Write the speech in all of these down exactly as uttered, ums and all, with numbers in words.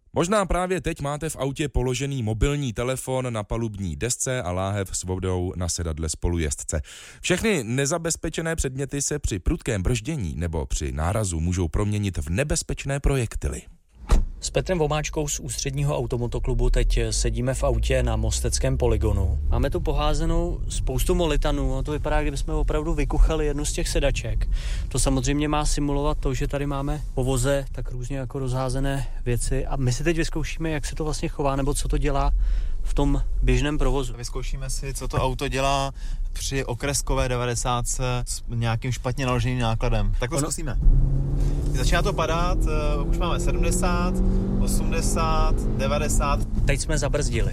Možná právě teď máte v autě položený mobilní telefon na palubní desce a láhev s vodou na sedadle spolujezdce. Všechny nezabezpečené předměty se při prudkém brždění nebo při nárazu můžou proměnit v nebezpečné projektily. S Petrem Vomáčkou z Ústředního automotoklubu teď sedíme v autě na mosteckém polygonu. Máme tu poházenou spoustu molitanů, a to vypadá, kdybychom opravdu vykuchali jednu z těch sedaček. To samozřejmě má simulovat to, že tady máme po voze tak různě jako rozházené věci a my si teď vyzkoušíme, jak se to vlastně chová nebo co to dělá v tom běžném provozu. Vyzkoušíme si, co to auto dělá při okreskové devadesátce s nějakým špatně naloženým nákladem. Tak to ono... zkusíme. Začíná to padat, uh, už máme sedmdesát, osmdesát, devadesát. Teď jsme zabrzdili.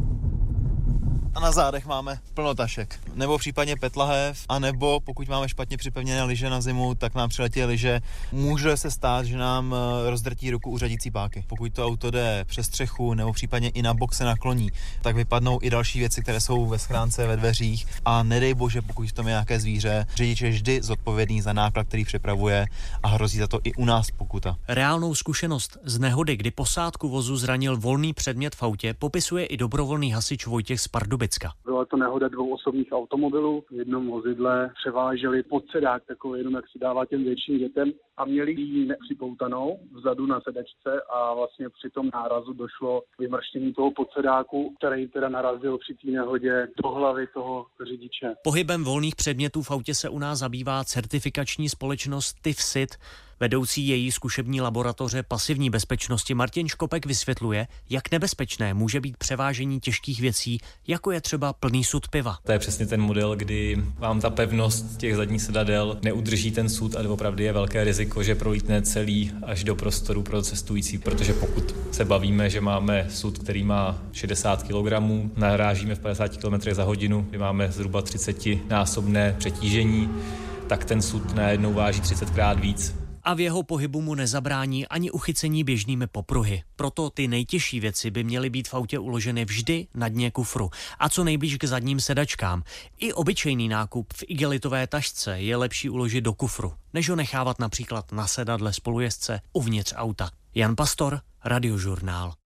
A na zádech máme plno tašek. Nebo případně petlahev, a nebo pokud máme špatně připevněné lyže na zimu, tak nám přiletí lyže. Může se stát, že nám rozdrtí ruku u řadící páky. Pokud to auto jde přes střechu nebo případně i na bok se nakloní, tak vypadnou i další věci, které jsou ve schránce, ve dveřích. A nedej bože, pokud v tom je nějaké zvíře, řidič je vždy zodpovědný za náklad, který přepravuje, a hrozí za to i u nás pokuta. Reálnou zkušenost z nehody, kdy posádku vozu zranil volný předmět v autě, popisuje i dobrovolný hasič Vojtěch z Pardubic. Byla to nehoda dvou osobních automobilů. V jednom vozidle převáželi podsedák, takový jenom jak si dává těm větším dětem, a měli ji nepřipoutanou vzadu na sedačce a vlastně při tom nárazu došlo k vymrštění toho podsedáku, který teda narazil při té nehodě do hlavy toho řidiče. Pohybem volných předmětů v autě se u nás zabývá certifikační společnost T I F S I T. Vedoucí její zkušební laboratoře pasivní bezpečnosti Martin Škopek vysvětluje, jak nebezpečné může být převážení těžkých věcí, jako je třeba plný sud piva. To je přesně ten model, kdy vám ta pevnost těch zadních sedadel neudrží ten sud a opravdu je velké riziko, že prolítne celý až do prostoru pro cestující, protože pokud se bavíme, že máme sud, který má šedesát kilogramů, narážíme v padesáti kilometrech za hodinu, kdy máme zhruba třicetinásobné přetížení, tak ten sud najednou váží třicetkrát víc. A v jeho pohybu mu nezabrání ani uchycení běžnými popruhy. Proto ty nejtěžší věci by měly být v autě uloženy vždy na dně kufru a co nejblíž k zadním sedačkám. I obyčejný nákup v igelitové tašce je lepší uložit do kufru, než ho nechávat například na sedadle spolujezdce uvnitř auta. Jan Pastor, Radiožurnál.